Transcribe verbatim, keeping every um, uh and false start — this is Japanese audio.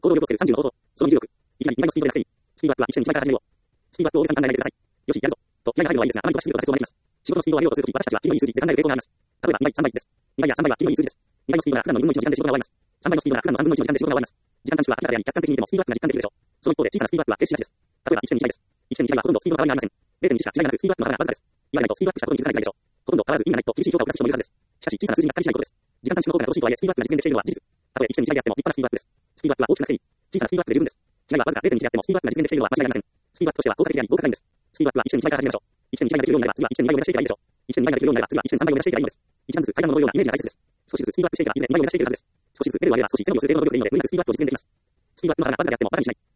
行動を予想するさんじゅうの方法。そのにじゅうろく。いきなりにばいのスピードでなくていい。スピードアップはいちねんににかいから始めよう。スピードアップを大げさに考えないでください。よし、やるぞ。と、気合が入るのはいいですが、あまり飛ばしすぎると挫折となります。仕事のスピードを上げようとするとき、私たちはキリのいい数字で考える傾向があります。例えば、にばい、さんばいです。にばいやさんばいはキリのいい数字です。にばいのスピードなら普段のにぶんのいちの時間で仕事が終わります。さんばいのスピードなら普段のさんぶんのいちの時間で仕事が終わります。時間短縮は明らかに客観的に見てもスピードアップが実感できるでしょう。その一方で小さなスピードアップは決してしがちです。例えばいちねんにいちだいです。いちねんにいちだいはほとんどスピードの変わりがありません。れいてんにしか違いがなくスピードアップの幅がわずかです。言わないとスピードアップしたことに気づかないでしょう。ほとんど変わらず意味がないと厳しい評価を下す人もいるはずです。しかし小さな数字にがっかりしないことです。時間短縮の方が正しいとはいえスピードアップが実現できているのは事実。たとえいちねんにいちだいであっても立派なスピードアップです。スピードアップは大きくなくていい。小さなスピードアップで十分です。違いはわずかれいてんにであってもスピードアップが実現できているのは間違いありません。スピードアップとしては効果的であり合格ラインです。スピードアップは一年にいちだいから始めましょう。一年にいちだいができるようになれば次はいちねんにばいを目指していけばいいでしょう。一年にばいができるようになれば次はいちねんさんばいを目指していけばいいのです。一段ずつ階段を登るようなイメージが大切です。少しずつスピードアップしていけばいずれにばいを目指していけるはずです。少しずつレベルを上げれば少し背伸びをする程度の努力でいいので無理なくスピードアップを実現できます。スピードアップの幅がわずかであってもバカにしない。